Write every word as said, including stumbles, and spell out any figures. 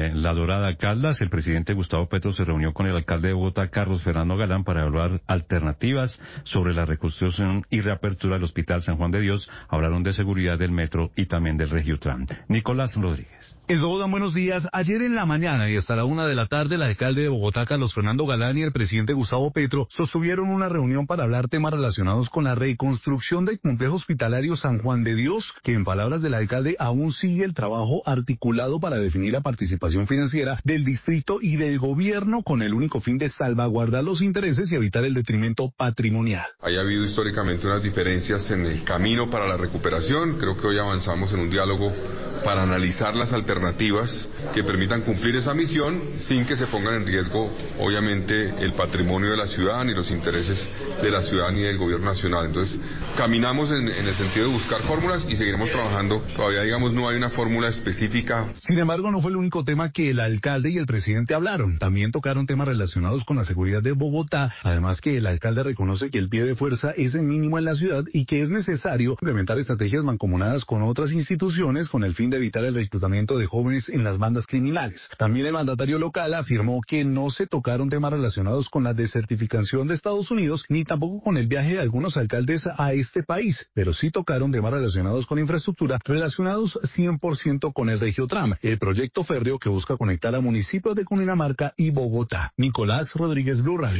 eh, La Dorada, Caldas, el presidente Gustavo Petro se reunió con el alcalde de Bogotá, Carlos Fernando Galán, para evaluar alternativas sobre la reconstrucción y reapertura del Hospital San Juan de Dios. Hablaron de seguridad del metro y también del Regiotram. Nicolás Rodríguez. Eslobodan, buenos días. Ayer en la mañana y hasta la una de la tarde, el alcalde de Bogotá, Carlos Fernando Galán, y el presidente Gustavo Petro sostuvieron una reunión para hablar temas relacionados con la reconstrucción del complejo hospitalario San Juan de Dios, que en palabras del alcalde aún sigue el trabajo articulado para definir la participación financiera del distrito y del gobierno con el único fin de salvaguardar los intereses y evitar el detrimento patrimonial. Haya habido históricamente unas diferencias en el camino para la recuperación. Creo que hoy avanzamos en un diálogo para analizar las alternativas que permitan cumplir esa misión sin que se pongan en riesgo, obviamente, el patrimonio de la ciudad ni los intereses de la ciudad ni del gobierno nacional. Entonces, caminamos en, en el sentido de buscar fórmulas y seguiremos trabajando. Todavía, digamos, no hay una fórmula específica. Sin embargo, no fue el único tema que el alcalde y el presidente hablaron. También tocaron temas relacionados con la seguridad de Bogotá. Además que el alcalde reconoce que el pie de fuerza es el mínimo en la ciudad y que es necesario implementar estrategias mancomunadas con otras instituciones con el fin de evitar el reclutamiento de jóvenes en las bandas criminales. También el mandatario local afirmó que no se tocaron temas relacionados con la desertificación de Estados Unidos ni tampoco con el viaje de algunos alcaldes a este país, pero sí tocaron temas relacionados con infraestructura relacionados cien por ciento con el Regiotram, el proyecto férreo que busca conectar a municipios de Cundinamarca y Bogotá. Nicolás Rodríguez, Blue Radio.